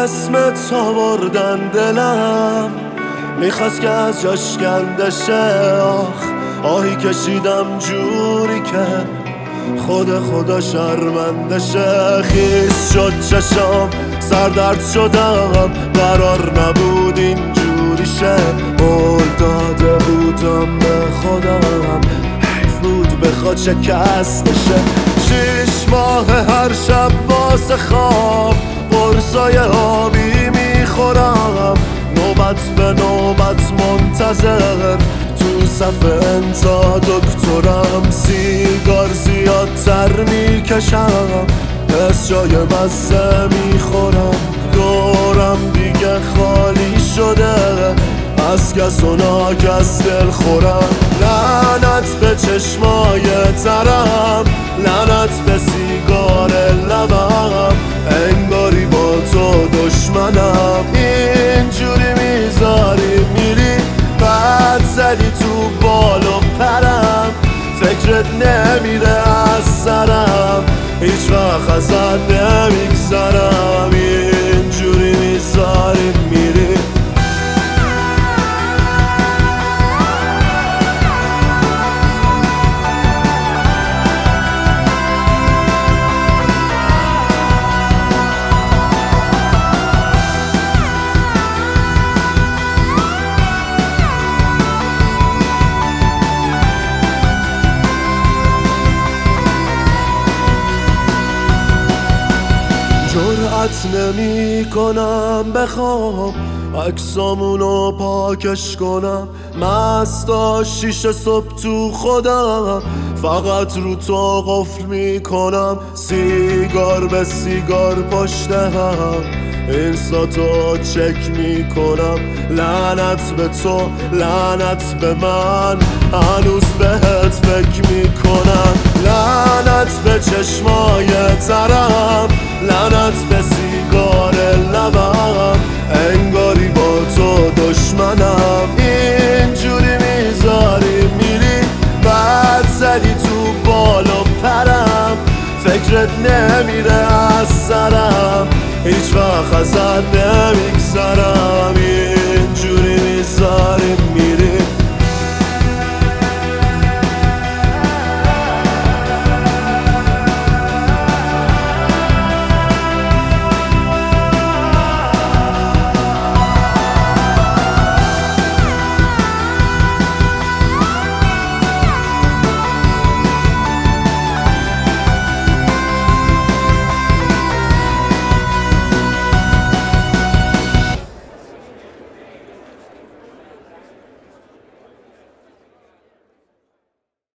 اسمت آوردن دلم میخواست که از جاش کنده شه. آهی کشیدم جوری که خدا شرمنده شه. خیس شد چشام سردرد شدم قرار نبود اینجوری شه. قول داده بودم به خودم حیف بود بخواد شکسته شه. 6 ماه هر شب واسه خواب قرصای آبی میخورم، نوبت به نوبت منتظر تو صف انتا دکترم. سیگار زیادتر میکشم، از جای مزه میخورم. دورم دیگه خالی شده از کس و ناکس دل خورم. لعنت به چشمای ترم، لعنت به سیگار لبم، انگاری با تو دشمنم. اینجوری میذاری میری بعد زدی تو بال و پرم، فکرت نمیره از سرم، هیچ وقت ازت نمیگذرم. اینجوری میذاری میری. جرأت نمی کنم بخوام عکسامونو پاکش کنم. مستا 6 صبح تو خودم فقط رو تو قفل می کنم. سیگار به سیگار پشت هم اینستا تو چک می کنم. لعنت به تو لعنت به من، هنوز بهت فکر می کنم. لعنت به چشمای ترم، لعنت به سیگار لبم، انگاری با تو دشمنم. اینجوری میذاری میری بعد زدی تو بال و پرم، فکرت نمیره از سرم، هیچ وقت ازت نمیگذرم.